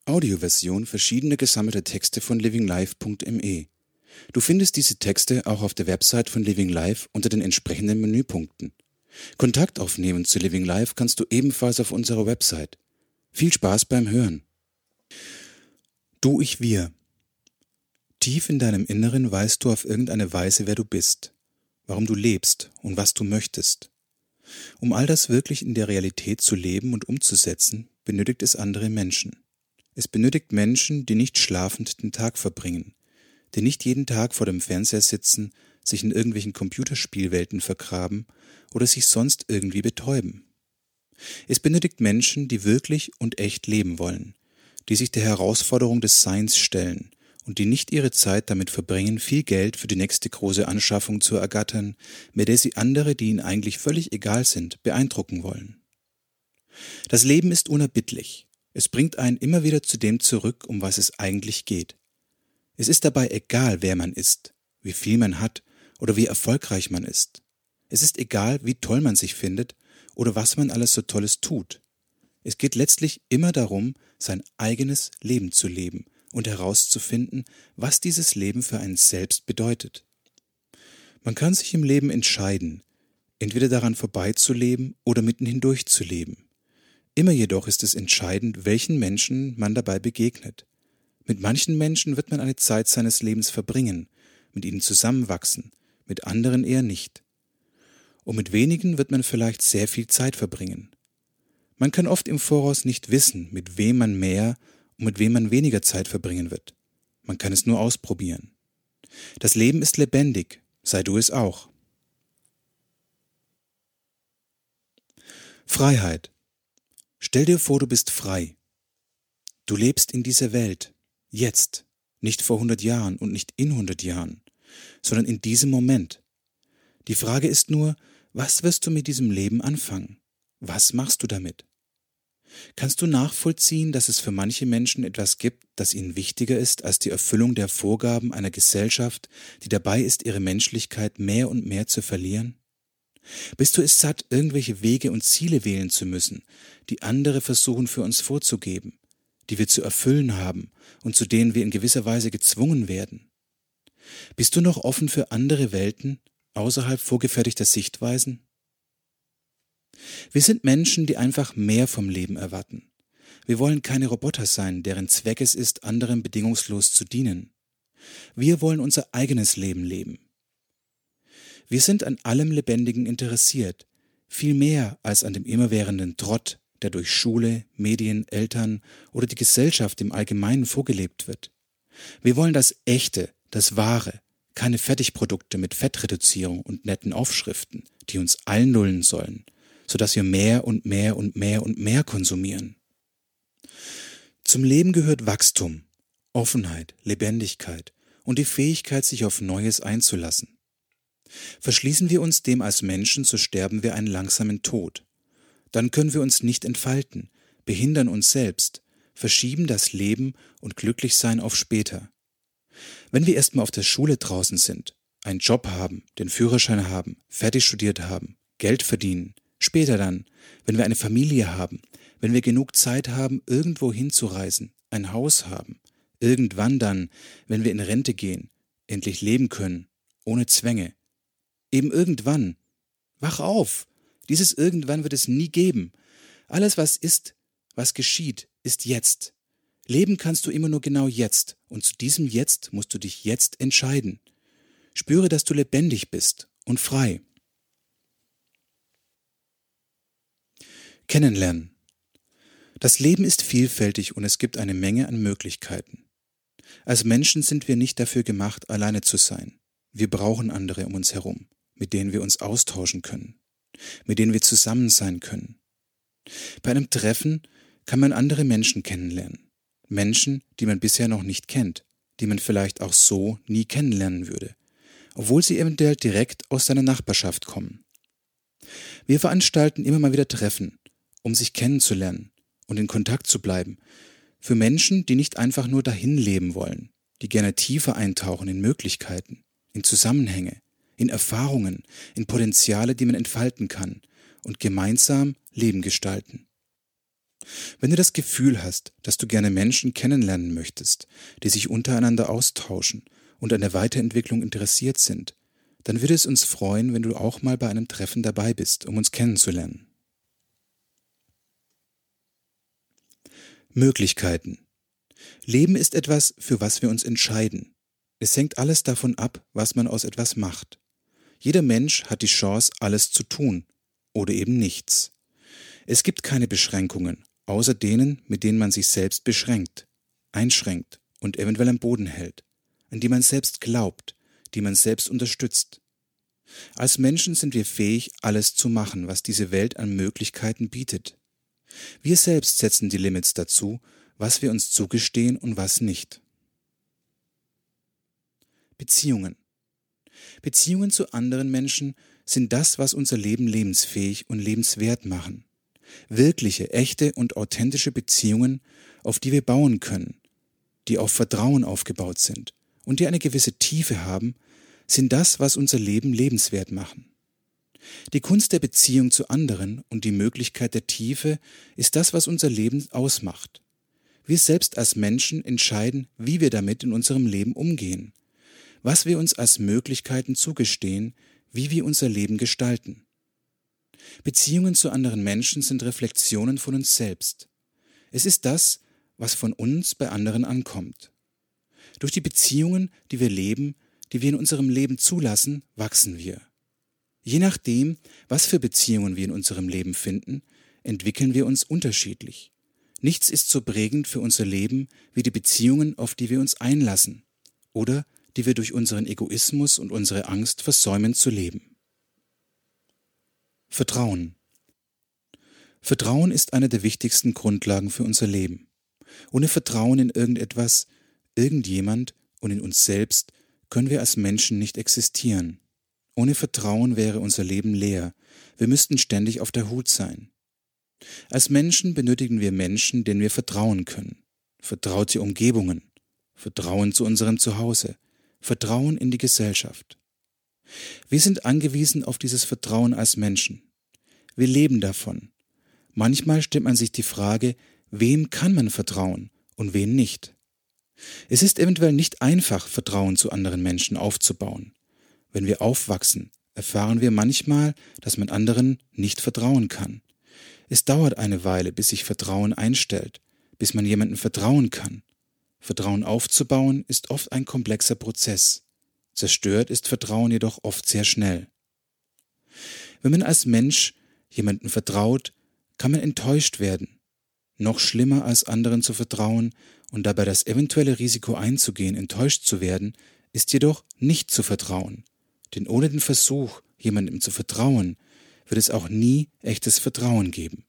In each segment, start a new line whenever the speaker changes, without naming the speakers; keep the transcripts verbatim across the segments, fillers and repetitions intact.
Audioversion verschiedener gesammelter Texte von living life punkt me. Du findest diese Texte auch auf der Website von Living Life unter den entsprechenden Menüpunkten. Kontakt aufnehmen zu Living Life kannst du ebenfalls auf unserer Website. Viel Spaß beim Hören. Du, ich, wir. Tief in deinem Inneren weißt du auf irgendeine Weise, wer du bist, warum du lebst und was du möchtest. Um all das wirklich in der Realität zu leben und umzusetzen, benötigt es andere Menschen. Es benötigt Menschen, die nicht schlafend den Tag verbringen, die nicht jeden Tag vor dem Fernseher sitzen, sich in irgendwelchen Computerspielwelten vergraben oder sich sonst irgendwie betäuben. Es benötigt Menschen, die wirklich und echt leben wollen, die sich der Herausforderung des Seins stellen und die nicht ihre Zeit damit verbringen, viel Geld für die nächste große Anschaffung zu ergattern, mit der sie andere, die ihnen eigentlich völlig egal sind, beeindrucken wollen. Das Leben ist unerbittlich. Es bringt einen immer wieder zu dem zurück, um was es eigentlich geht. Es ist dabei egal, wer man ist, wie viel man hat oder wie erfolgreich man ist. Es ist egal, wie toll man sich findet oder was man alles so Tolles tut. Es geht letztlich immer darum, sein eigenes Leben zu leben und herauszufinden, was dieses Leben für einen selbst bedeutet. Man kann sich im Leben entscheiden, entweder daran vorbeizuleben oder mitten hindurch zu leben. Immer jedoch ist es entscheidend, welchen Menschen man dabei begegnet. Mit manchen Menschen wird man eine Zeit seines Lebens verbringen, mit ihnen zusammenwachsen, mit anderen eher nicht. Und mit wenigen wird man vielleicht sehr viel Zeit verbringen. Man kann oft im Voraus nicht wissen, mit wem man mehr und mit wem man weniger Zeit verbringen wird. Man kann es nur ausprobieren. Das Leben ist lebendig, sei du es auch. Freiheit. Stell dir vor, du bist frei. Du lebst in dieser Welt, jetzt, nicht vor hundert Jahren und nicht in hundert Jahren, sondern in diesem Moment. Die Frage ist nur, was wirst du mit diesem Leben anfangen? Was machst du damit? Kannst du nachvollziehen, dass es für manche Menschen etwas gibt, das ihnen wichtiger ist als die Erfüllung der Vorgaben einer Gesellschaft, die dabei ist, ihre Menschlichkeit mehr und mehr zu verlieren? Bist du es satt, irgendwelche Wege und Ziele wählen zu müssen, die andere versuchen für uns vorzugeben, die wir zu erfüllen haben und zu denen wir in gewisser Weise gezwungen werden? Bist du noch offen für andere Welten, außerhalb vorgefertigter Sichtweisen? Wir sind Menschen, die einfach mehr vom Leben erwarten. Wir wollen keine Roboter sein, deren Zweck es ist, anderen bedingungslos zu dienen. Wir wollen unser eigenes Leben leben. Wir sind an allem Lebendigen interessiert, viel mehr als an dem immerwährenden Trott, der durch Schule, Medien, Eltern oder die Gesellschaft im Allgemeinen vorgelebt wird. Wir wollen das Echte, das Wahre, keine Fertigprodukte mit Fettreduzierung und netten Aufschriften, die uns einnullen sollen, sodass wir mehr und mehr und mehr und mehr konsumieren. Zum Leben gehört Wachstum, Offenheit, Lebendigkeit und die Fähigkeit, sich auf Neues einzulassen. Verschließen wir uns dem als Menschen, so sterben wir einen langsamen Tod. Dann können wir uns nicht entfalten, behindern uns selbst, verschieben das Leben und Glücklichsein auf später. Wenn wir erstmal auf der Schule draußen sind, einen Job haben, den Führerschein haben, fertig studiert haben, Geld verdienen, später dann, wenn wir eine Familie haben, wenn wir genug Zeit haben, irgendwo hinzureisen, ein Haus haben, irgendwann dann, wenn wir in Rente gehen, endlich leben können, ohne Zwänge. Eben irgendwann. Wach auf! Dieses Irgendwann wird es nie geben. Alles, was ist, was geschieht, ist jetzt. Leben kannst du immer nur genau jetzt, und zu diesem Jetzt musst du dich jetzt entscheiden. Spüre, dass du lebendig bist und frei. Kennenlernen. Das Leben ist vielfältig und es gibt eine Menge an Möglichkeiten. Als Menschen sind wir nicht dafür gemacht, alleine zu sein. Wir brauchen andere um uns herum, mit denen wir uns austauschen können, mit denen wir zusammen sein können. Bei einem Treffen kann man andere Menschen kennenlernen. Menschen, die man bisher noch nicht kennt, die man vielleicht auch so nie kennenlernen würde, obwohl sie eventuell direkt aus seiner Nachbarschaft kommen. Wir veranstalten immer mal wieder Treffen, um sich kennenzulernen und in Kontakt zu bleiben, für Menschen, die nicht einfach nur dahin leben wollen, die gerne tiefer eintauchen in Möglichkeiten, in Zusammenhänge, in Erfahrungen, in Potenziale, die man entfalten kann und gemeinsam Leben gestalten. Wenn du das Gefühl hast, dass du gerne Menschen kennenlernen möchtest, die sich untereinander austauschen und an der Weiterentwicklung interessiert sind, dann würde es uns freuen, wenn du auch mal bei einem Treffen dabei bist, um uns kennenzulernen. Möglichkeiten. Leben ist etwas, für was wir uns entscheiden. Es hängt alles davon ab, was man aus etwas macht. Jeder Mensch hat die Chance, alles zu tun oder eben nichts. Es gibt keine Beschränkungen, außer denen, mit denen man sich selbst beschränkt, einschränkt und eventuell am Boden hält, an die man selbst glaubt, die man selbst unterstützt. Als Menschen sind wir fähig, alles zu machen, was diese Welt an Möglichkeiten bietet. Wir selbst setzen die Limits dazu, was wir uns zugestehen und was nicht. Beziehungen. Beziehungen zu anderen Menschen sind das, was unser Leben lebensfähig und lebenswert machen. Wirkliche, echte und authentische Beziehungen, auf die wir bauen können, die auf Vertrauen aufgebaut sind und die eine gewisse Tiefe haben, sind das, was unser Leben lebenswert machen. Die Kunst der Beziehung zu anderen und die Möglichkeit der Tiefe ist das, was unser Leben ausmacht. Wir selbst als Menschen entscheiden, wie wir damit in unserem Leben umgehen, was wir uns als Möglichkeiten zugestehen, wie wir unser Leben gestalten. Beziehungen zu anderen Menschen sind Reflexionen von uns selbst. Es ist das, was von uns bei anderen ankommt. Durch die Beziehungen, die wir leben, die wir in unserem Leben zulassen, wachsen wir. Je nachdem, was für Beziehungen wir in unserem Leben finden, entwickeln wir uns unterschiedlich. Nichts ist so prägend für unser Leben wie die Beziehungen, auf die wir uns einlassen oder die wir durch unseren Egoismus und unsere Angst versäumen zu leben. Vertrauen. Vertrauen ist eine der wichtigsten Grundlagen für unser Leben. Ohne Vertrauen in irgendetwas, irgendjemand und in uns selbst können wir als Menschen nicht existieren. Ohne Vertrauen wäre unser Leben leer. Wir müssten ständig auf der Hut sein. Als Menschen benötigen wir Menschen, denen wir vertrauen können. Vertraute Umgebungen, Vertrauen zu unserem Zuhause, Vertrauen in die Gesellschaft. Wir sind angewiesen auf dieses Vertrauen als Menschen. Wir leben davon. Manchmal stellt man sich die Frage, wem kann man vertrauen und wem nicht? Es ist eventuell nicht einfach, Vertrauen zu anderen Menschen aufzubauen. Wenn wir aufwachsen, erfahren wir manchmal, dass man anderen nicht vertrauen kann. Es dauert eine Weile, bis sich Vertrauen einstellt, bis man jemandem vertrauen kann. Vertrauen aufzubauen ist oft ein komplexer Prozess. Zerstört ist Vertrauen jedoch oft sehr schnell. Wenn man als Mensch jemandem vertraut, kann man enttäuscht werden. Noch schlimmer als anderen zu vertrauen und dabei das eventuelle Risiko einzugehen, enttäuscht zu werden, ist jedoch nicht zu vertrauen. Denn ohne den Versuch, jemandem zu vertrauen, wird es auch nie echtes Vertrauen geben.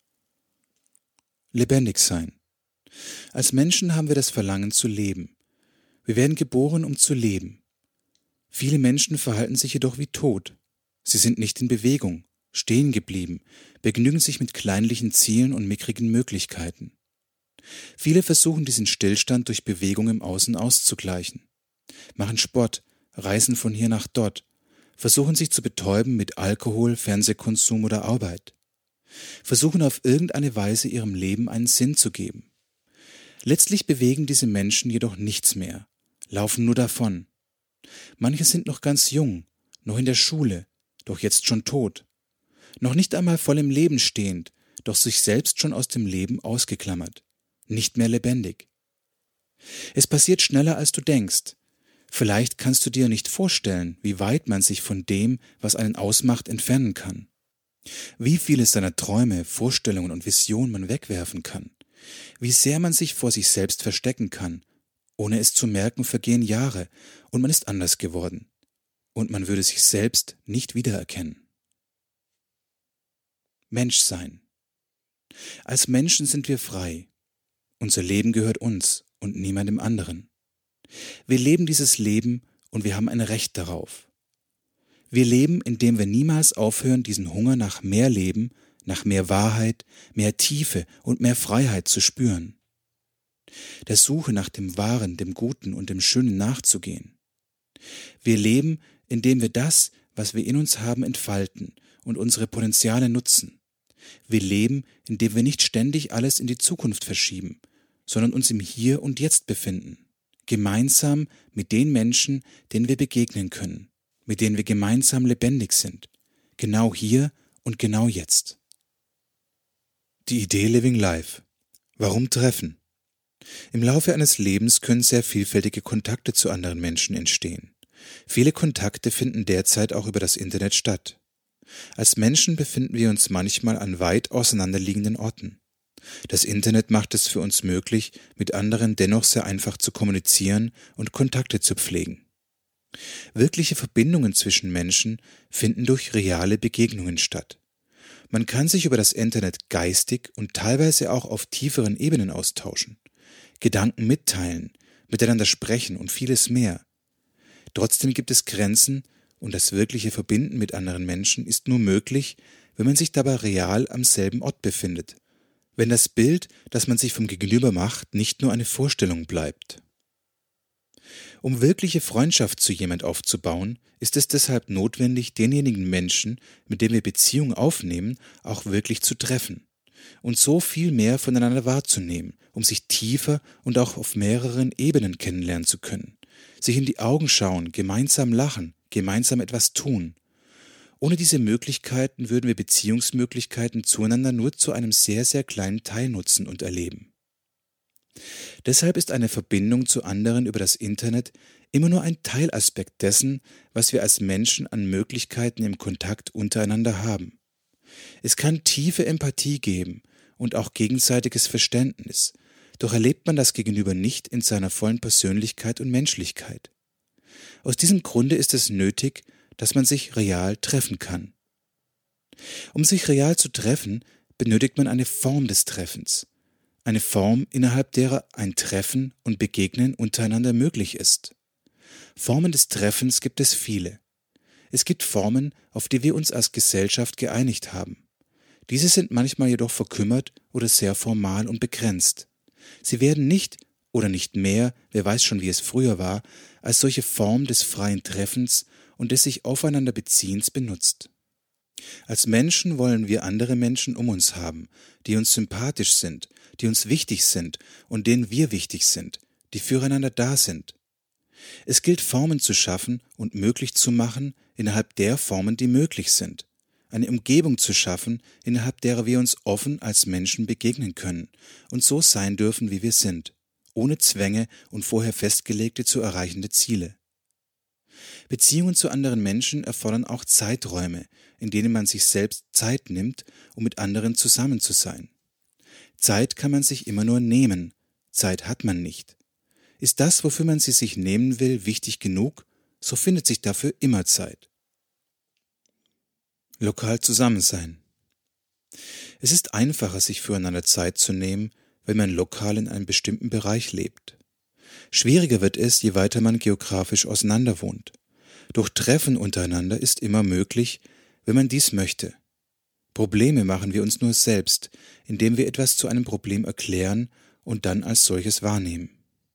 Lebendig sein. Als Menschen haben wir das Verlangen zu leben. Wir werden geboren, um zu leben. Viele Menschen verhalten sich jedoch wie tot. Sie sind nicht in Bewegung, stehen geblieben, begnügen sich mit kleinlichen Zielen und mickrigen Möglichkeiten. Viele versuchen diesen Stillstand durch Bewegung im Außen auszugleichen, machen Sport, reisen von hier nach dort, versuchen sich zu betäuben mit Alkohol, Fernsehkonsum oder Arbeit, versuchen auf irgendeine Weise ihrem Leben einen Sinn zu geben. Letztlich bewegen diese Menschen jedoch nichts mehr, laufen nur davon. Manche sind noch ganz jung, noch in der Schule, doch jetzt schon tot. Noch nicht einmal voll im Leben stehend, doch sich selbst schon aus dem Leben ausgeklammert. Nicht mehr lebendig. Es passiert schneller, als du denkst. Vielleicht kannst du dir nicht vorstellen, wie weit man sich von dem, was einen ausmacht, entfernen kann. Wie viele seiner Träume, Vorstellungen und Visionen man wegwerfen kann. Wie sehr man sich vor sich selbst verstecken kann. Ohne es zu merken, vergehen Jahre und man ist anders geworden. Und man würde sich selbst nicht wiedererkennen. Menschsein. Als Menschen sind wir frei. Unser Leben gehört uns und niemandem anderen. Wir leben dieses Leben und wir haben ein Recht darauf. Wir leben, indem wir niemals aufhören, diesen Hunger nach mehr Leben, nach mehr Wahrheit, mehr Tiefe und mehr Freiheit zu spüren. Der Suche nach dem Wahren, dem Guten und dem Schönen nachzugehen. Wir leben, indem wir das, was wir in uns haben, entfalten und unsere Potenziale nutzen. Wir leben, indem wir nicht ständig alles in die Zukunft verschieben, sondern uns im Hier und Jetzt befinden, gemeinsam mit den Menschen, denen wir begegnen können, mit denen wir gemeinsam lebendig sind, genau hier und genau jetzt. Die Idee Living Life. Warum Treffen? Im Laufe eines Lebens können sehr vielfältige Kontakte zu anderen Menschen entstehen. Viele Kontakte finden derzeit auch über das Internet statt. Als Menschen befinden wir uns manchmal an weit auseinanderliegenden Orten. Das Internet macht es für uns möglich, mit anderen dennoch sehr einfach zu kommunizieren und Kontakte zu pflegen. Wirkliche Verbindungen zwischen Menschen finden durch reale Begegnungen statt. Man kann sich über das Internet geistig und teilweise auch auf tieferen Ebenen austauschen, Gedanken mitteilen, miteinander sprechen und vieles mehr. Trotzdem gibt es Grenzen und das wirkliche Verbinden mit anderen Menschen ist nur möglich, wenn man sich dabei real am selben Ort befindet, wenn das Bild, das man sich vom Gegenüber macht, nicht nur eine Vorstellung bleibt. Um wirkliche Freundschaft zu jemand aufzubauen, ist es deshalb notwendig, denjenigen Menschen, mit dem wir Beziehung aufnehmen, auch wirklich zu treffen und so viel mehr voneinander wahrzunehmen, um sich tiefer und auch auf mehreren Ebenen kennenlernen zu können, sich in die Augen schauen, gemeinsam lachen, gemeinsam etwas tun. Ohne diese Möglichkeiten würden wir Beziehungsmöglichkeiten zueinander nur zu einem sehr, sehr kleinen Teil nutzen und erleben. Deshalb ist eine Verbindung zu anderen über das Internet immer nur ein Teilaspekt dessen, was wir als Menschen an Möglichkeiten im Kontakt untereinander haben. Es kann tiefe Empathie geben und auch gegenseitiges Verständnis, doch erlebt man das Gegenüber nicht in seiner vollen Persönlichkeit und Menschlichkeit. Aus diesem Grunde ist es nötig, dass man sich real treffen kann. Um sich real zu treffen, benötigt man eine Form des Treffens. Eine Form, innerhalb derer ein Treffen und Begegnen untereinander möglich ist. Formen des Treffens gibt es viele. Es gibt Formen, auf die wir uns als Gesellschaft geeinigt haben. Diese sind manchmal jedoch verkümmert oder sehr formal und begrenzt. Sie werden nicht oder nicht mehr, wer weiß schon, wie es früher war, als solche Form des freien Treffens und des sich aufeinander Beziehens benutzt. Als Menschen wollen wir andere Menschen um uns haben, die uns sympathisch sind, die uns wichtig sind und denen wir wichtig sind, die füreinander da sind. Es gilt, Formen zu schaffen und möglich zu machen innerhalb der Formen, die möglich sind. Eine Umgebung zu schaffen, innerhalb derer wir uns offen als Menschen begegnen können und so sein dürfen, wie wir sind, ohne Zwänge und vorher festgelegte zu erreichende Ziele. Beziehungen zu anderen Menschen erfordern auch Zeiträume, in denen man sich selbst Zeit nimmt, um mit anderen zusammen zu sein. Zeit kann man sich immer nur nehmen, Zeit hat man nicht. Ist das, wofür man sie sich nehmen will, wichtig genug, so findet sich dafür immer Zeit. Lokal zusammen sein. Es ist einfacher, sich füreinander Zeit zu nehmen, wenn man lokal in einem bestimmten Bereich lebt. Schwieriger wird es, je weiter man geografisch auseinander wohnt. Doch Treffen untereinander ist immer möglich, wenn man dies möchte. Probleme machen wir uns nur selbst, indem wir etwas zu einem Problem erklären und dann als solches wahrnehmen.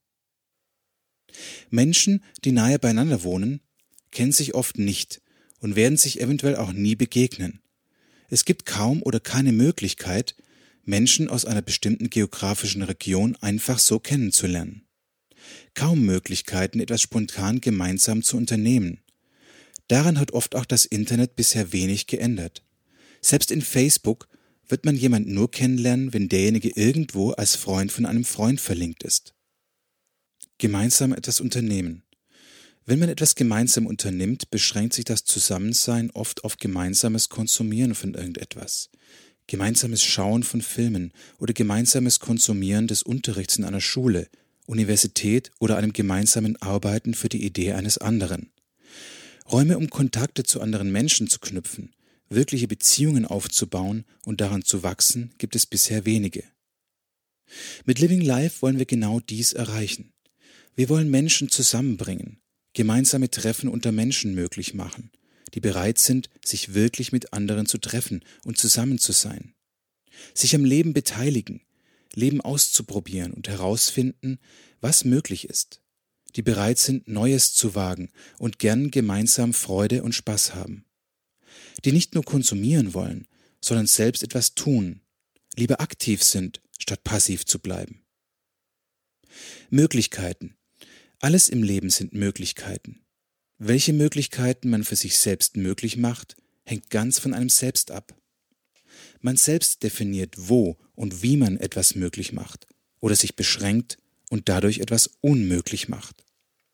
Menschen, die nahe beieinander wohnen, kennen sich oft nicht und werden sich eventuell auch nie begegnen. Es gibt kaum oder keine Möglichkeit, Menschen aus einer bestimmten geografischen Region einfach so kennenzulernen. Kaum Möglichkeiten, etwas spontan gemeinsam zu unternehmen. Daran hat oft auch das Internet bisher wenig geändert. Selbst in Facebook wird man jemanden nur kennenlernen, wenn derjenige irgendwo als Freund von einem Freund verlinkt ist. Gemeinsam etwas unternehmen. Wenn man etwas gemeinsam unternimmt, beschränkt sich das Zusammensein oft auf gemeinsames Konsumieren von irgendetwas. Gemeinsames Schauen von Filmen oder gemeinsames Konsumieren des Unterrichts in einer Schule, Universität oder einem gemeinsamen Arbeiten für die Idee eines anderen. Räume, um Kontakte zu anderen Menschen zu knüpfen, wirkliche Beziehungen aufzubauen und daran zu wachsen, gibt es bisher wenige. Mit Living Life wollen wir genau dies erreichen. Wir wollen Menschen zusammenbringen, gemeinsame Treffen unter Menschen möglich machen, die bereit sind, sich wirklich mit anderen zu treffen und zusammen zu sein. Sich am Leben beteiligen, Leben auszuprobieren und herausfinden, was möglich ist. Die bereit sind, Neues zu wagen und gern gemeinsam Freude und Spaß haben. Die nicht nur konsumieren wollen, sondern selbst etwas tun, lieber aktiv sind, statt passiv zu bleiben. Möglichkeiten. Alles im Leben sind Möglichkeiten. Welche Möglichkeiten man für sich selbst möglich macht, hängt ganz von einem selbst ab. Man selbst definiert, wo und wie man etwas möglich macht oder sich beschränkt und dadurch etwas unmöglich macht.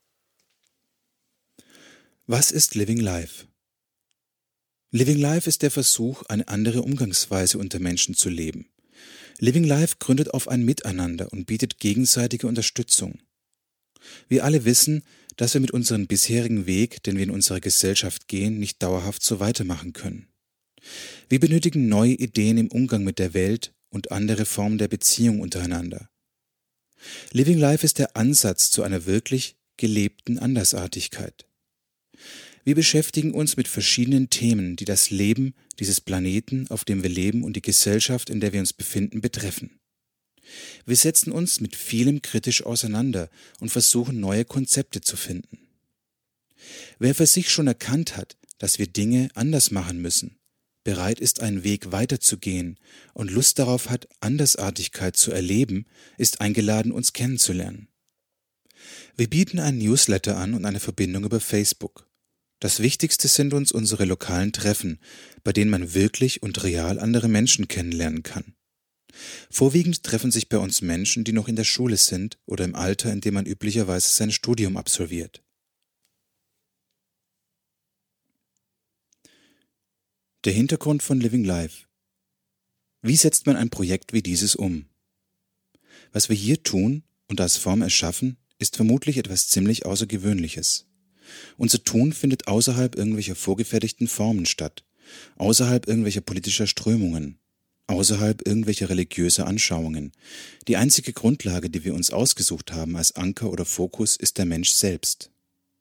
Was ist Living Life? Living Life ist der Versuch, eine andere Umgangsweise unter Menschen zu leben. Living Life gründet auf ein Miteinander und bietet gegenseitige Unterstützung. Wir alle wissen, dass wir mit unserem bisherigen Weg, den wir in unserer Gesellschaft gehen, nicht dauerhaft so weitermachen können. Wir benötigen neue Ideen im Umgang mit der Welt und andere Formen der Beziehung untereinander. Living Life ist der Ansatz zu einer wirklich gelebten Andersartigkeit. Wir beschäftigen uns mit verschiedenen Themen, die das Leben dieses Planeten, auf dem wir leben, und die Gesellschaft, in der wir uns befinden, betreffen. Wir setzen uns mit vielem kritisch auseinander und versuchen, neue Konzepte zu finden. Wer für sich schon erkannt hat, dass wir Dinge anders machen müssen, bereit ist, einen Weg weiterzugehen und Lust darauf hat, Andersartigkeit zu erleben, ist eingeladen, uns kennenzulernen. Wir bieten einen Newsletter an und eine Verbindung über Facebook. Das Wichtigste sind uns unsere lokalen Treffen, bei denen man wirklich und real andere Menschen kennenlernen kann. Vorwiegend treffen sich bei uns Menschen, die noch in der Schule sind oder im Alter, in dem man üblicherweise sein Studium absolviert. Der Hintergrund von Living Life. Wie setzt man ein Projekt wie dieses um? Was wir hier tun und als Form erschaffen, ist vermutlich etwas ziemlich Außergewöhnliches. Unser Tun findet außerhalb irgendwelcher vorgefertigten Formen statt, außerhalb irgendwelcher politischer Strömungen, außerhalb irgendwelcher religiöser Anschauungen. Die einzige Grundlage, die wir uns ausgesucht haben als Anker oder Fokus, ist der Mensch selbst.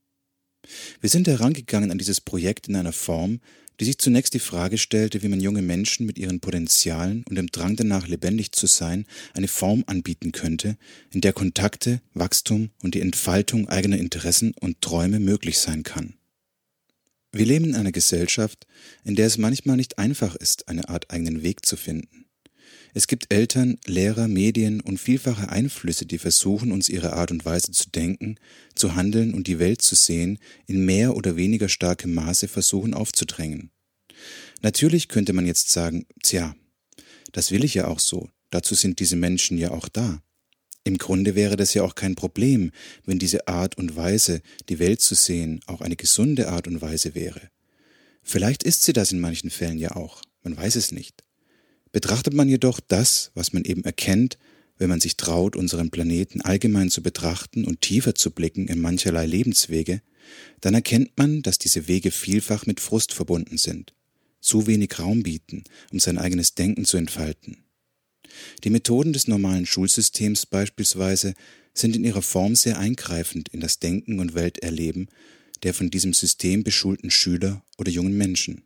Wir sind herangegangen an dieses Projekt in einer Form, die sich zunächst die Frage stellte, wie man junge Menschen mit ihren Potenzialen und dem Drang danach, lebendig zu sein, eine Form anbieten könnte, in der Kontakte, Wachstum und die Entfaltung eigener Interessen und Träume möglich sein kann. Wir leben in einer Gesellschaft, in der es manchmal nicht einfach ist, eine Art eigenen Weg zu finden. Es gibt Eltern, Lehrer, Medien und vielfache Einflüsse, die versuchen, uns ihre Art und Weise zu denken, zu handeln und die Welt zu sehen, in mehr oder weniger starkem Maße versuchen aufzudrängen. Natürlich könnte man jetzt sagen, tja, das will ich ja auch so, dazu sind diese Menschen ja auch da. Im Grunde wäre das ja auch kein Problem, wenn diese Art und Weise, die Welt zu sehen, auch eine gesunde Art und Weise wäre. Vielleicht ist sie das in manchen Fällen ja auch, man weiß es nicht. Betrachtet man jedoch das, was man eben erkennt, wenn man sich traut, unseren Planeten allgemein zu betrachten und tiefer zu blicken in mancherlei Lebenswege, dann erkennt man, dass diese Wege vielfach mit Frust verbunden sind, zu wenig Raum bieten, um sein eigenes Denken zu entfalten. Die Methoden des normalen Schulsystems beispielsweise sind in ihrer Form sehr eingreifend in das Denken und Welterleben der von diesem System beschulten Schüler oder jungen Menschen.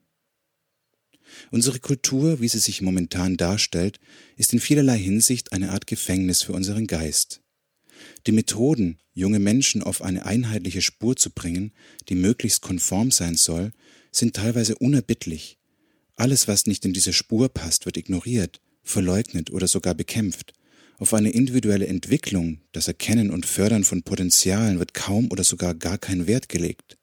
Unsere Kultur, wie sie sich momentan darstellt, ist in vielerlei Hinsicht eine Art Gefängnis für unseren Geist. Die Methoden, junge Menschen auf eine einheitliche Spur zu bringen, die möglichst konform sein soll, sind teilweise unerbittlich. Alles, was nicht in diese Spur passt, wird ignoriert, verleugnet oder sogar bekämpft. Auf eine individuelle Entwicklung, das Erkennen und Fördern von Potenzialen wird kaum oder sogar gar kein Wert gelegt.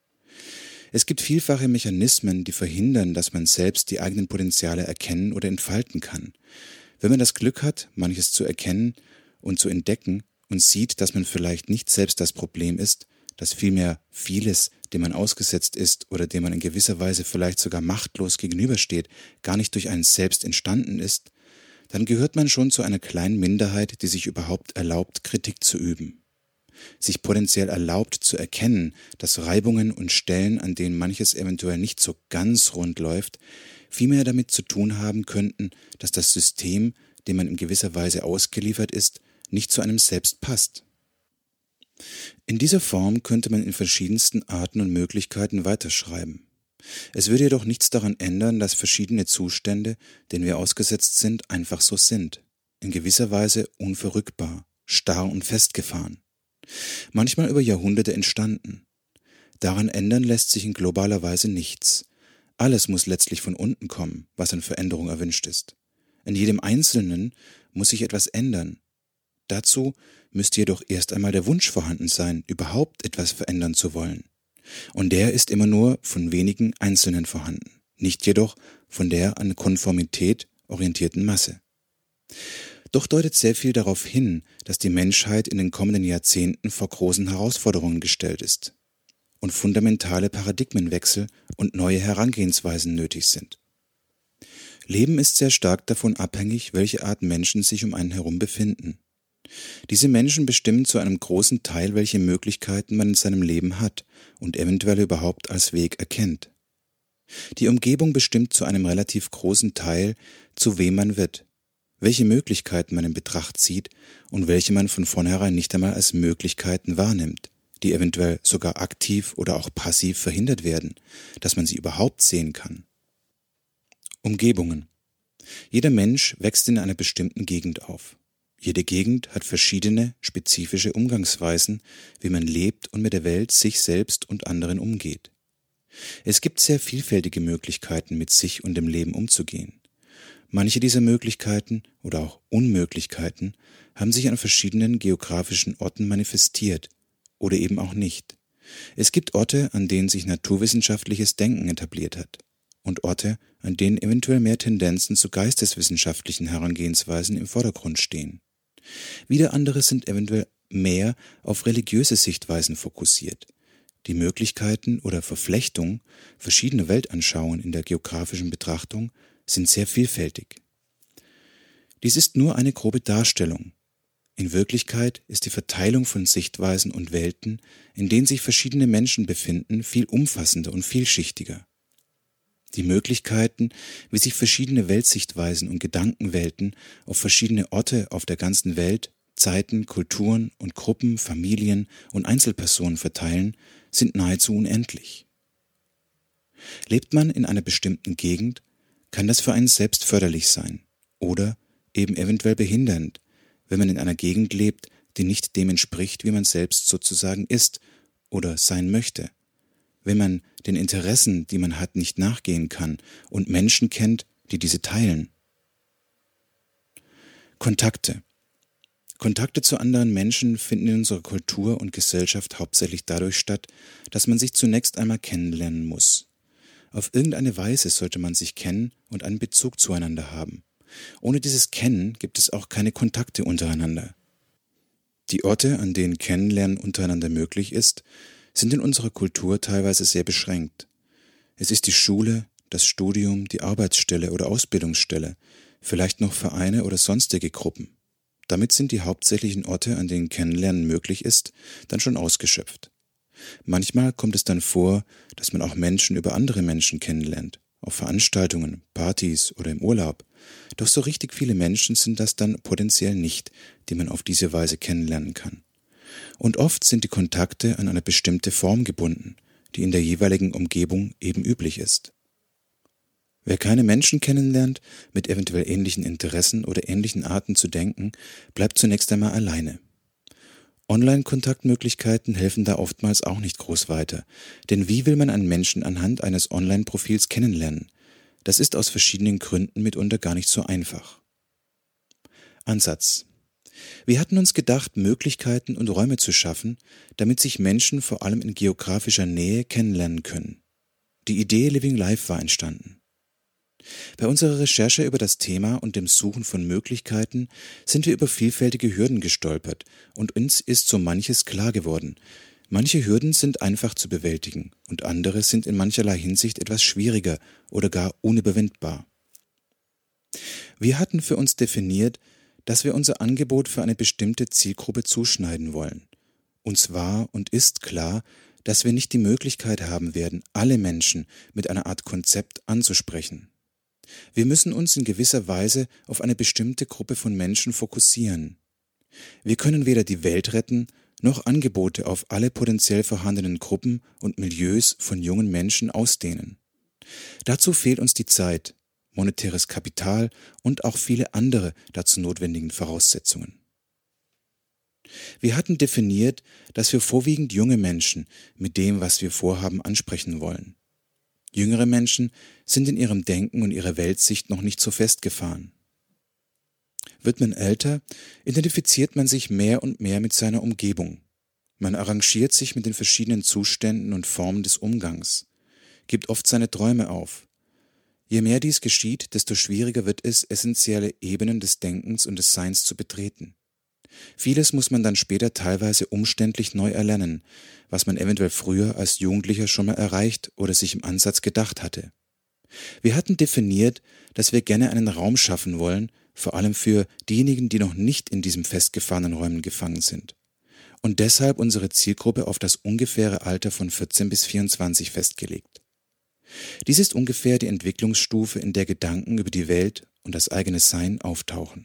Es gibt vielfache Mechanismen, die verhindern, dass man selbst die eigenen Potenziale erkennen oder entfalten kann. Wenn man das Glück hat, manches zu erkennen und zu entdecken und sieht, dass man vielleicht nicht selbst das Problem ist, dass vielmehr vieles, dem man ausgesetzt ist oder dem man in gewisser Weise vielleicht sogar machtlos gegenübersteht, gar nicht durch einen selbst entstanden ist, dann gehört man schon zu einer kleinen Minderheit, die sich überhaupt erlaubt, Kritik zu üben. Sich potenziell erlaubt zu erkennen, dass Reibungen und Stellen, an denen manches eventuell nicht so ganz rund läuft, vielmehr damit zu tun haben könnten, dass das System, dem man in gewisser Weise ausgeliefert ist, nicht zu einem selbst passt. In dieser Form könnte man in verschiedensten Arten und Möglichkeiten weiterschreiben. Es würde jedoch nichts daran ändern, dass verschiedene Zustände, denen wir ausgesetzt sind, einfach so sind, in gewisser Weise unverrückbar, starr und festgefahren. Manchmal über Jahrhunderte entstanden. Daran ändern lässt sich in globaler Weise nichts. Alles muss letztlich von unten kommen, was an Veränderung erwünscht ist. In jedem Einzelnen muss sich etwas ändern. Dazu müsste jedoch erst einmal der Wunsch vorhanden sein, überhaupt etwas verändern zu wollen. Und der ist immer nur von wenigen Einzelnen vorhanden, nicht jedoch von der an Konformität orientierten Masse. Doch deutet sehr viel darauf hin, dass die Menschheit in den kommenden Jahrzehnten vor großen Herausforderungen gestellt ist und fundamentale Paradigmenwechsel und neue Herangehensweisen nötig sind. Leben ist sehr stark davon abhängig, welche Art Menschen sich um einen herum befinden. Diese Menschen bestimmen zu einem großen Teil, welche Möglichkeiten man in seinem Leben hat und eventuell überhaupt als Weg erkennt. Die Umgebung bestimmt zu einem relativ großen Teil, zu wem man wird, welche Möglichkeiten man in Betracht zieht und welche man von vornherein nicht einmal als Möglichkeiten wahrnimmt, die eventuell sogar aktiv oder auch passiv verhindert werden, dass man sie überhaupt sehen kann. Umgebungen. Jeder Mensch wächst in einer bestimmten Gegend auf. Jede Gegend hat verschiedene, spezifische Umgangsweisen, wie man lebt und mit der Welt, sich selbst und anderen umgeht. Es gibt sehr vielfältige Möglichkeiten, mit sich und dem Leben umzugehen. Manche dieser Möglichkeiten oder auch Unmöglichkeiten haben sich an verschiedenen geografischen Orten manifestiert oder eben auch nicht. Es gibt Orte, an denen sich naturwissenschaftliches Denken etabliert hat und Orte, an denen eventuell mehr Tendenzen zu geisteswissenschaftlichen Herangehensweisen im Vordergrund stehen. Wieder andere sind eventuell mehr auf religiöse Sichtweisen fokussiert. Die Möglichkeiten oder Verflechtung verschiedener Weltanschauungen in der geografischen Betrachtung sind sehr vielfältig. Dies ist nur eine grobe Darstellung. In Wirklichkeit ist die Verteilung von Sichtweisen und Welten, in denen sich verschiedene Menschen befinden, viel umfassender und vielschichtiger. Die Möglichkeiten, wie sich verschiedene Weltsichtweisen und Gedankenwelten auf verschiedene Orte auf der ganzen Welt, Zeiten, Kulturen und Gruppen, Familien und Einzelpersonen verteilen, sind nahezu unendlich. Lebt man in einer bestimmten Gegend, kann das für einen selbst förderlich sein oder eben eventuell behindernd, wenn man in einer Gegend lebt, die nicht dem entspricht, wie man selbst sozusagen ist oder sein möchte, wenn man den Interessen, die man hat, nicht nachgehen kann und Menschen kennt, die diese teilen. Kontakte. Kontakte zu anderen Menschen finden in unserer Kultur und Gesellschaft hauptsächlich dadurch statt, dass man sich zunächst einmal kennenlernen muss. Auf irgendeine Weise sollte man sich kennen und einen Bezug zueinander haben. Ohne dieses Kennen gibt es auch keine Kontakte untereinander. Die Orte, an denen Kennenlernen untereinander möglich ist, sind in unserer Kultur teilweise sehr beschränkt. Es ist die Schule, das Studium, die Arbeitsstelle oder Ausbildungsstelle, vielleicht noch Vereine oder sonstige Gruppen. Damit sind die hauptsächlichen Orte, an denen Kennenlernen möglich ist, dann schon ausgeschöpft. Manchmal kommt es dann vor, dass man auch Menschen über andere Menschen kennenlernt, auf Veranstaltungen, Partys oder im Urlaub. Doch so richtig viele Menschen sind das dann potenziell nicht, die man auf diese Weise kennenlernen kann. Und oft sind die Kontakte an eine bestimmte Form gebunden, die in der jeweiligen Umgebung eben üblich ist. Wer keine Menschen kennenlernt, mit eventuell ähnlichen Interessen oder ähnlichen Arten zu denken, bleibt zunächst einmal alleine. Online-Kontaktmöglichkeiten helfen da oftmals auch nicht groß weiter, denn wie will man einen Menschen anhand eines Online-Profils kennenlernen? Das ist aus verschiedenen Gründen mitunter gar nicht so einfach. Ansatz. Wir hatten uns gedacht, Möglichkeiten und Räume zu schaffen, damit sich Menschen vor allem in geografischer Nähe kennenlernen können. Die Idee Living Life war entstanden. Bei unserer Recherche über das Thema und dem Suchen von Möglichkeiten sind wir über vielfältige Hürden gestolpert und uns ist so manches klar geworden. Manche Hürden sind einfach zu bewältigen und andere sind in mancherlei Hinsicht etwas schwieriger oder gar unüberwindbar. Wir hatten für uns definiert, dass wir unser Angebot für eine bestimmte Zielgruppe zuschneiden wollen. Uns war und ist klar, dass wir nicht die Möglichkeit haben werden, alle Menschen mit einer Art Konzept anzusprechen. Wir müssen uns in gewisser Weise auf eine bestimmte Gruppe von Menschen fokussieren. Wir können weder die Welt retten, noch Angebote auf alle potenziell vorhandenen Gruppen und Milieus von jungen Menschen ausdehnen. Dazu fehlt uns die Zeit, monetäres Kapital und auch viele andere dazu notwendigen Voraussetzungen. Wir hatten definiert, dass wir vorwiegend junge Menschen mit dem, was wir vorhaben, ansprechen wollen. Jüngere Menschen sind in ihrem Denken und ihrer Weltsicht noch nicht so festgefahren. Wird man älter, identifiziert man sich mehr und mehr mit seiner Umgebung. Man arrangiert sich mit den verschiedenen Zuständen und Formen des Umgangs, gibt oft seine Träume auf. Je mehr dies geschieht, desto schwieriger wird es, essentielle Ebenen des Denkens und des Seins zu betreten. Vieles muss man dann später teilweise umständlich neu erlernen, was man eventuell früher als Jugendlicher schon mal erreicht oder sich im Ansatz gedacht hatte. Wir hatten definiert, dass wir gerne einen Raum schaffen wollen, vor allem für diejenigen, die noch nicht in diesen festgefahrenen Räumen gefangen sind. Und deshalb unsere Zielgruppe auf das ungefähre Alter von vierzehn bis vierundzwanzig festgelegt. Dies ist ungefähr die Entwicklungsstufe, in der Gedanken über die Welt und das eigene Sein auftauchen.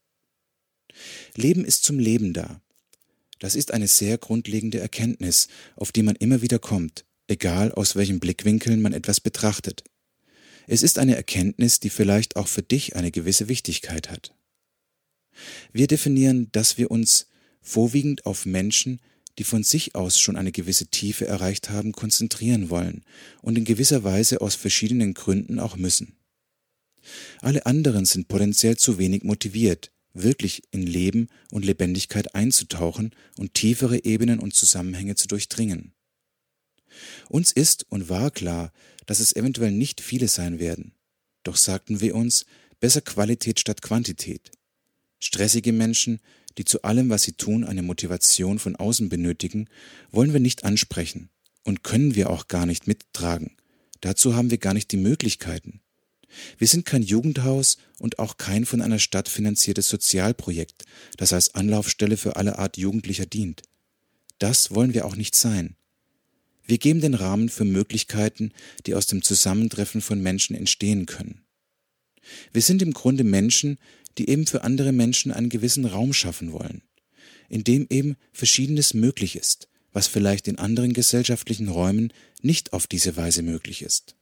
Leben ist zum Leben da. Das ist eine sehr grundlegende Erkenntnis, auf die man immer wieder kommt, egal aus welchen Blickwinkeln man etwas betrachtet. Es ist eine Erkenntnis, die vielleicht auch für dich eine gewisse Wichtigkeit hat. Wir definieren, dass wir uns vorwiegend auf Menschen, die von sich aus schon eine gewisse Tiefe erreicht haben, konzentrieren wollen und in gewisser Weise aus verschiedenen Gründen auch müssen. Alle anderen sind potenziell zu wenig motiviert, wirklich in Leben und Lebendigkeit einzutauchen und tiefere Ebenen und Zusammenhänge zu durchdringen. Uns ist und war klar, dass es eventuell nicht viele sein werden. Doch sagten wir uns, besser Qualität statt Quantität. Stressige Menschen, die zu allem, was sie tun, eine Motivation von außen benötigen, wollen wir nicht ansprechen und können wir auch gar nicht mittragen. Dazu haben wir gar nicht die Möglichkeiten. Wir sind kein Jugendhaus und auch kein von einer Stadt finanziertes Sozialprojekt, das als Anlaufstelle für alle Art Jugendlicher dient. Das wollen wir auch nicht sein. Wir geben den Rahmen für Möglichkeiten, die aus dem Zusammentreffen von Menschen entstehen können. Wir sind im Grunde Menschen, die eben für andere Menschen einen gewissen Raum schaffen wollen, in dem eben Verschiedenes möglich ist, was vielleicht in anderen gesellschaftlichen Räumen nicht auf diese Weise möglich ist.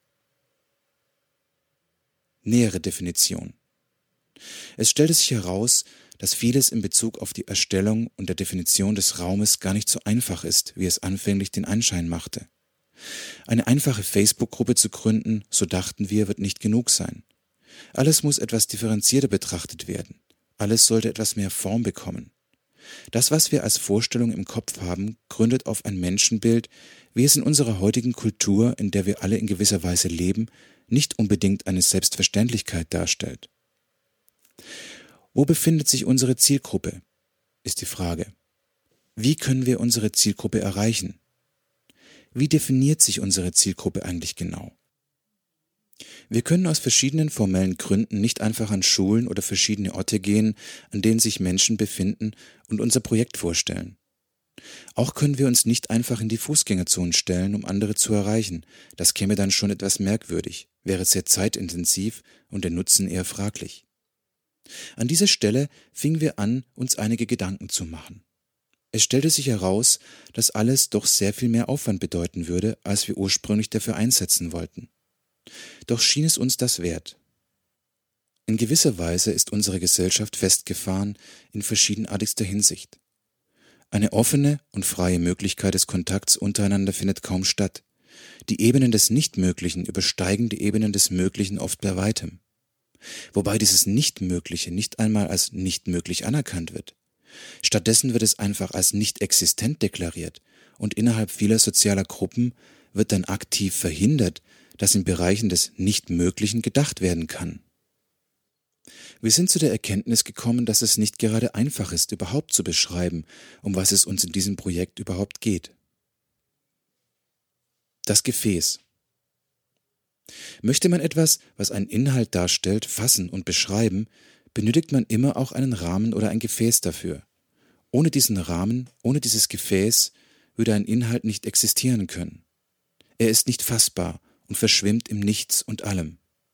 Nähere Definition. Es stellte sich heraus, dass vieles in Bezug auf die Erstellung und der Definition des Raumes gar nicht so einfach ist, wie es anfänglich den Anschein machte. Eine einfache Facebook-Gruppe zu gründen, so dachten wir, wird nicht genug sein. Alles muss etwas differenzierter betrachtet werden. Alles sollte etwas mehr Form bekommen. Das, was wir als Vorstellung im Kopf haben, gründet auf ein Menschenbild, wie es in unserer heutigen Kultur, in der wir alle in gewisser Weise leben, nicht unbedingt eine Selbstverständlichkeit darstellt. Wo befindet sich unsere Zielgruppe, ist die Frage. Wie können wir unsere Zielgruppe erreichen? Wie definiert sich unsere Zielgruppe eigentlich genau? Wir können aus verschiedenen formellen Gründen nicht einfach an Schulen oder verschiedene Orte gehen, an denen sich Menschen befinden und unser Projekt vorstellen. Auch können wir uns nicht einfach in die Fußgängerzonen stellen, um andere zu erreichen. Das käme dann schon etwas merkwürdig, wäre sehr zeitintensiv und der Nutzen eher fraglich. An dieser Stelle fingen wir an, uns einige Gedanken zu machen. Es stellte sich heraus, dass alles doch sehr viel mehr Aufwand bedeuten würde, als wir ursprünglich dafür einsetzen wollten. Doch schien es uns das wert. In gewisser Weise ist unsere Gesellschaft festgefahren in verschiedenartigster Hinsicht. Eine offene und freie Möglichkeit des Kontakts untereinander findet kaum statt. Die Ebenen des Nichtmöglichen übersteigen die Ebenen des Möglichen oft bei weitem. Wobei dieses Nichtmögliche nicht einmal als nicht möglich anerkannt wird. Stattdessen wird es einfach als nicht existent deklariert und innerhalb vieler sozialer Gruppen wird dann aktiv verhindert, dass in Bereichen des Nichtmöglichen gedacht werden kann. Wir sind zu der Erkenntnis gekommen, dass es nicht gerade einfach ist, überhaupt zu beschreiben, um was es uns in diesem Projekt überhaupt geht. Das Gefäß. Möchte man etwas, was einen Inhalt darstellt, fassen und beschreiben, benötigt man immer auch einen Rahmen oder ein Gefäß dafür. Ohne diesen Rahmen, ohne dieses Gefäß, würde ein Inhalt nicht existieren können. Er ist nicht fassbar und verschwimmt im Nichts und allem.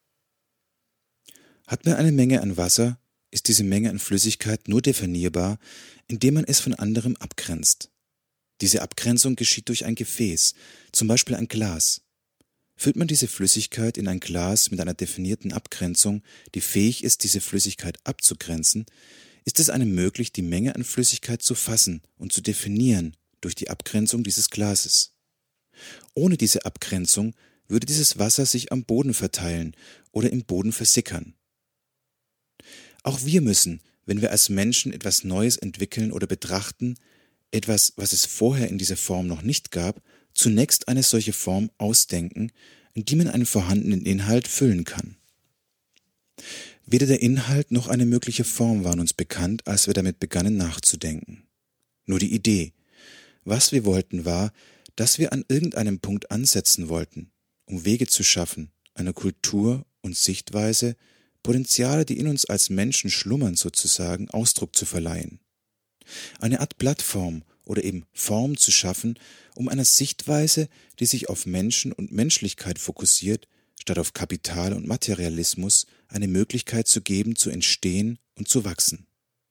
Hat man eine Menge an Wasser, ist diese Menge an Flüssigkeit nur definierbar, indem man es von anderem abgrenzt. Diese Abgrenzung geschieht durch ein Gefäß, zum Beispiel ein Glas. Füllt man diese Flüssigkeit in ein Glas mit einer definierten Abgrenzung, die fähig ist, diese Flüssigkeit abzugrenzen, ist es einem möglich, die Menge an Flüssigkeit zu fassen und zu definieren durch die Abgrenzung dieses Glases. Ohne diese Abgrenzung würde dieses Wasser sich am Boden verteilen oder im Boden versickern. Auch wir müssen, wenn wir als Menschen etwas Neues entwickeln oder betrachten, etwas, was es vorher in dieser Form noch nicht gab, zunächst eine solche Form ausdenken, in die man einen vorhandenen Inhalt füllen kann. Weder der Inhalt noch eine mögliche Form waren uns bekannt, als wir damit begannen nachzudenken. Nur die Idee. Was wir wollten war, dass wir an irgendeinem Punkt ansetzen wollten, um Wege zu schaffen, einer Kultur und Sichtweise, Potenziale, die in uns als Menschen schlummern sozusagen, Ausdruck zu verleihen. Eine Art Plattform oder eben Form zu schaffen, um einer Sichtweise, die sich auf Menschen und Menschlichkeit fokussiert, statt auf Kapital und Materialismus, eine Möglichkeit zu geben, zu entstehen und zu wachsen.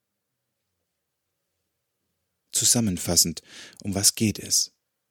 Zusammenfassend, um was geht es?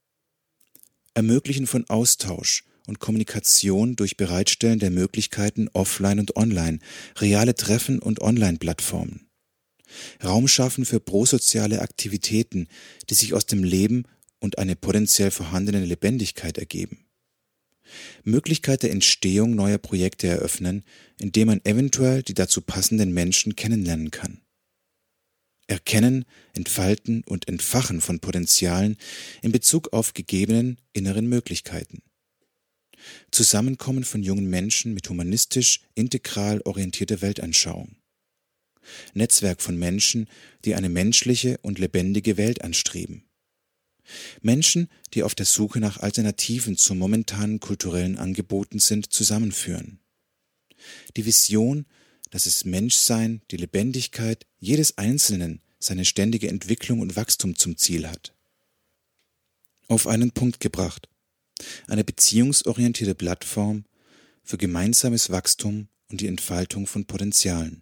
Ermöglichen von Austausch und Kommunikation durch Bereitstellen der Möglichkeiten offline und online, reale Treffen und Online-Plattformen. Raum schaffen für prosoziale Aktivitäten, die sich aus dem Leben und eine potenziell vorhandene Lebendigkeit ergeben. Möglichkeit der Entstehung neuer Projekte eröffnen, indem man eventuell die dazu passenden Menschen kennenlernen kann. Erkennen, Entfalten und Entfachen von Potenzialen in Bezug auf gegebenen inneren Möglichkeiten. Zusammenkommen von jungen Menschen mit humanistisch, integral orientierter Weltanschauung. Netzwerk von Menschen, die eine menschliche und lebendige Welt anstreben. Menschen, die auf der Suche nach Alternativen zu momentanen kulturellen Angeboten sind, zusammenführen. Die Vision, dass das Menschsein, die Lebendigkeit jedes Einzelnen seine ständige Entwicklung und Wachstum zum Ziel hat. Auf einen Punkt gebracht. Eine beziehungsorientierte Plattform für gemeinsames Wachstum und die Entfaltung von Potenzialen.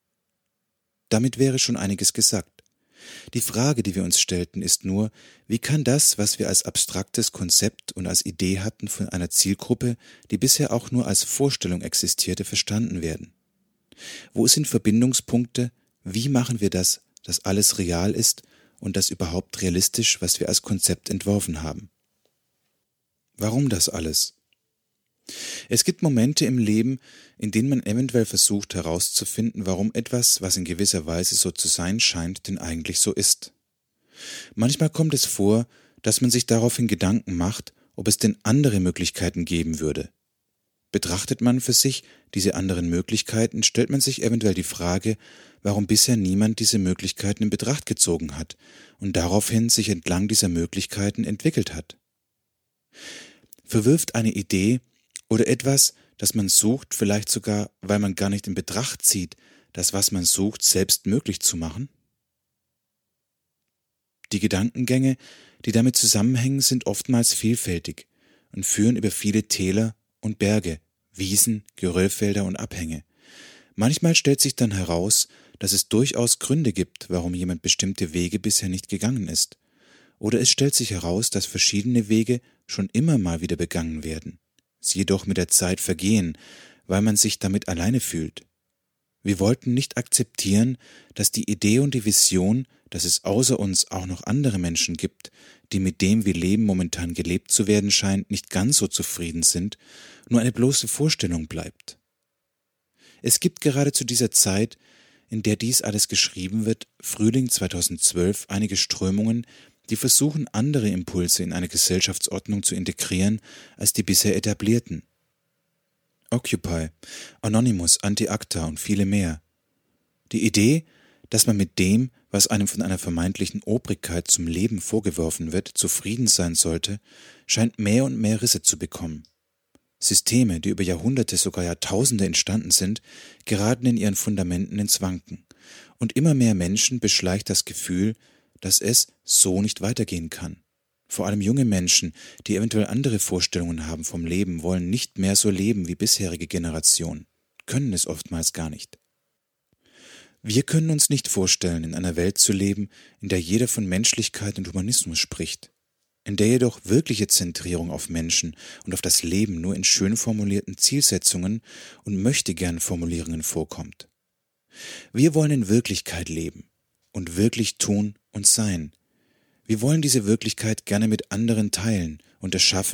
Damit wäre schon einiges gesagt. Die Frage, die wir uns stellten, ist nur, wie kann das, was wir als abstraktes Konzept und als Idee hatten von einer Zielgruppe, die bisher auch nur als Vorstellung existierte, verstanden werden? Wo sind Verbindungspunkte? Wie machen wir das, dass alles real ist und das überhaupt realistisch, was wir als Konzept entworfen haben? Warum das alles? Es gibt Momente im Leben, in denen man eventuell versucht herauszufinden, warum etwas, was in gewisser Weise so zu sein scheint, denn eigentlich so ist. Manchmal kommt es vor, dass man sich daraufhin Gedanken macht, ob es denn andere Möglichkeiten geben würde. Betrachtet man für sich diese anderen Möglichkeiten, stellt man sich eventuell die Frage, warum bisher niemand diese Möglichkeiten in Betracht gezogen hat und daraufhin sich entlang dieser Möglichkeiten entwickelt hat. Verwirft eine Idee oder etwas, das man sucht, vielleicht sogar, weil man gar nicht in Betracht zieht, das, was man sucht, selbst möglich zu machen? Die Gedankengänge, die damit zusammenhängen, sind oftmals vielfältig und führen über viele Täler und Berge, Wiesen, Geröllfelder und Abhänge. Manchmal stellt sich dann heraus, dass es durchaus Gründe gibt, warum jemand bestimmte Wege bisher nicht gegangen ist. Oder es stellt sich heraus, dass verschiedene Wege schon immer mal wieder begangen werden, sie jedoch mit der Zeit vergehen, weil man sich damit alleine fühlt. Wir wollten nicht akzeptieren, dass die Idee und die Vision, dass es außer uns auch noch andere Menschen gibt, die mit dem, wie Leben momentan gelebt zu werden scheint, nicht ganz so zufrieden sind, nur eine bloße Vorstellung bleibt. Es gibt gerade zu dieser Zeit, in der dies alles geschrieben wird, Frühling zweitausendzwölf, einige Strömungen, die versuchen, andere Impulse in eine Gesellschaftsordnung zu integrieren als die bisher etablierten. Occupy, Anonymous, Anti-ACTA und viele mehr. Die Idee, dass man mit dem, was einem von einer vermeintlichen Obrigkeit zum Leben vorgeworfen wird, zufrieden sein sollte, scheint mehr und mehr Risse zu bekommen. Systeme, die über Jahrhunderte, sogar Jahrtausende entstanden sind, geraten in ihren Fundamenten ins Wanken. Und immer mehr Menschen beschleicht das Gefühl, dass es so nicht weitergehen kann. Vor allem junge Menschen, die eventuell andere Vorstellungen haben vom Leben, wollen nicht mehr so leben wie bisherige Generationen, können es oftmals gar nicht. Wir können uns nicht vorstellen, in einer Welt zu leben, in der jeder von Menschlichkeit und Humanismus spricht, in der jedoch wirkliche Zentrierung auf Menschen und auf das Leben nur in schön formulierten Zielsetzungen und Möchtegern-Formulierungen vorkommt. Wir wollen in Wirklichkeit leben und wirklich tun und sein. Wir wollen diese Wirklichkeit gerne mit anderen teilen und erschaffen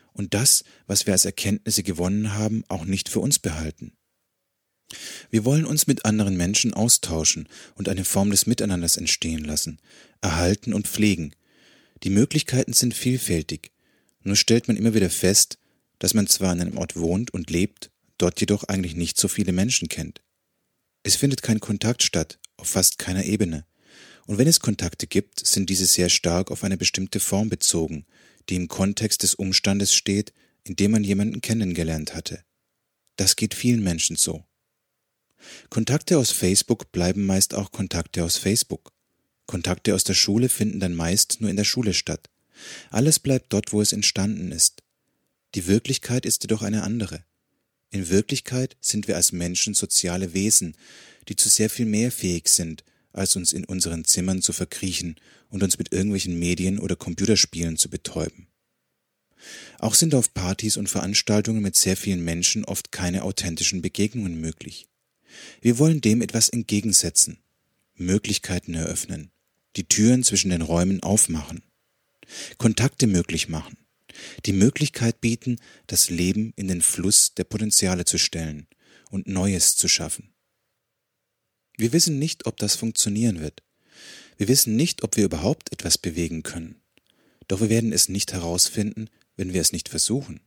und das, was wir als Erkenntnisse gewonnen haben, auch nicht für uns behalten. Wir wollen uns mit anderen Menschen austauschen und eine Form des Miteinanders entstehen lassen, erhalten und pflegen. Die Möglichkeiten sind vielfältig, nur stellt man immer wieder fest, dass man zwar an einem Ort wohnt und lebt, dort jedoch eigentlich nicht so viele Menschen kennt. Es findet kein Kontakt statt, auf fast keiner Ebene. Und wenn es Kontakte gibt, sind diese sehr stark auf eine bestimmte Form bezogen, die im Kontext des Umstandes steht, in dem man jemanden kennengelernt hatte. Das geht vielen Menschen so. Kontakte aus Facebook bleiben meist auch Kontakte aus Facebook. Kontakte aus der Schule finden dann meist nur in der Schule statt. Alles bleibt dort, wo es entstanden ist. Die Wirklichkeit ist jedoch eine andere. In Wirklichkeit sind wir als Menschen soziale Wesen, die zu sehr viel mehr fähig sind, als uns in unseren Zimmern zu verkriechen und uns mit irgendwelchen Medien oder Computerspielen zu betäuben. Auch sind auf Partys und Veranstaltungen mit sehr vielen Menschen oft keine authentischen Begegnungen möglich. Wir wollen dem etwas entgegensetzen, Möglichkeiten eröffnen, die Türen zwischen den Räumen aufmachen, Kontakte möglich machen, die Möglichkeit bieten, das Leben in den Fluss der Potenziale zu stellen und Neues zu schaffen. Wir wissen nicht, ob das funktionieren wird. Wir wissen nicht, ob wir überhaupt etwas bewegen können. Doch wir werden es nicht herausfinden, wenn wir es nicht versuchen.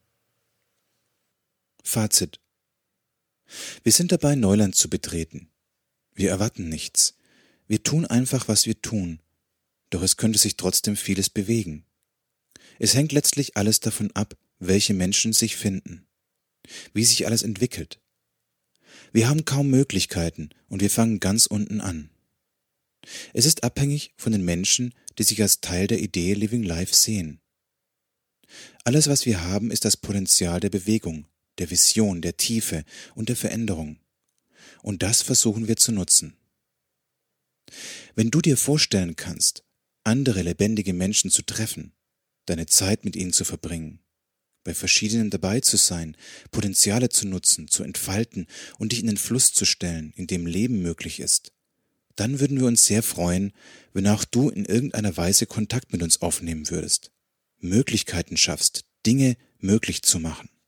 Fazit: Wir sind dabei, Neuland zu betreten. Wir erwarten nichts. Wir tun einfach, was wir tun. Doch es könnte sich trotzdem vieles bewegen. Es hängt letztlich alles davon ab, welche Menschen sich finden, wie sich alles entwickelt. Wir haben kaum Möglichkeiten und wir fangen ganz unten an. Es ist abhängig von den Menschen, die sich als Teil der Idee Living Life sehen. Alles, was wir haben, ist das Potenzial der Bewegung, der Vision, der Tiefe und der Veränderung. Und das versuchen wir zu nutzen. Wenn du dir vorstellen kannst, andere lebendige Menschen zu treffen, deine Zeit mit ihnen zu verbringen, bei verschiedenen dabei zu sein, Potenziale zu nutzen, zu entfalten und dich in den Fluss zu stellen, in dem Leben möglich ist, dann würden wir uns sehr freuen, wenn auch du in irgendeiner Weise Kontakt mit uns aufnehmen würdest, Möglichkeiten schaffst, Dinge möglich zu machen.